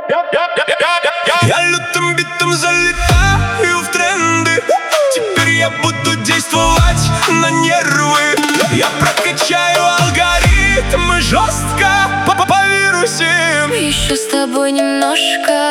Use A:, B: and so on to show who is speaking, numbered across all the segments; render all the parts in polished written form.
A: Я лютым битом залетаю в тренды. Теперь я буду действовать на нервы. Я прокачаю алгоритмы жестко повирусим.
B: Еще с тобой немножко.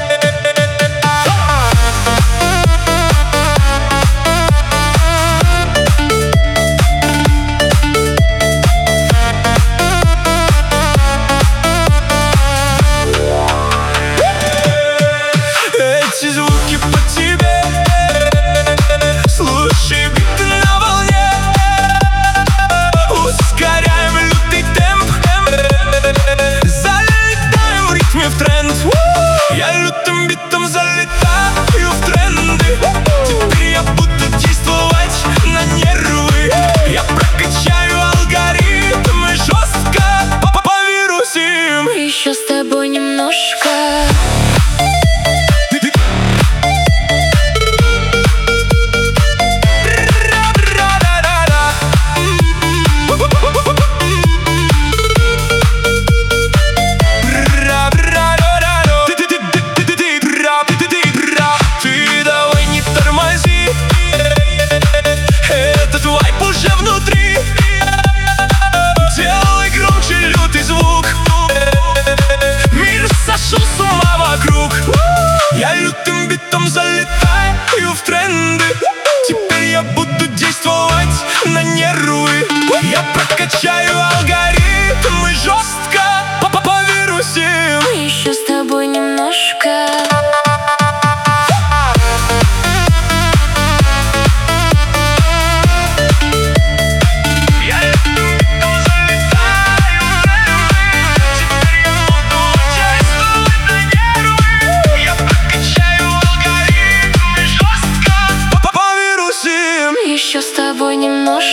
A: Эти звуки по тебе. Слушай биты на волне. Ускоряем лютый темп. Залетаем в ритме в тренд. Я лютым битом залетаю в тренды. Теперь я буду действовать на нервы. Я прокачаю алгоритмы жестко повирусим.
B: Еще с тобой немножко.
A: Ты давай не тормози. Этот вайп уже внутри. Делай громче лютый звук. Мир сошел с ума вокруг. Я лютым битом залетаю в тренды. Теперь я буду действовать на нервы. Я прокачаю алгоритмы жестко повирусим.
B: Еще с тобой немножко. Еще с тобой немножко.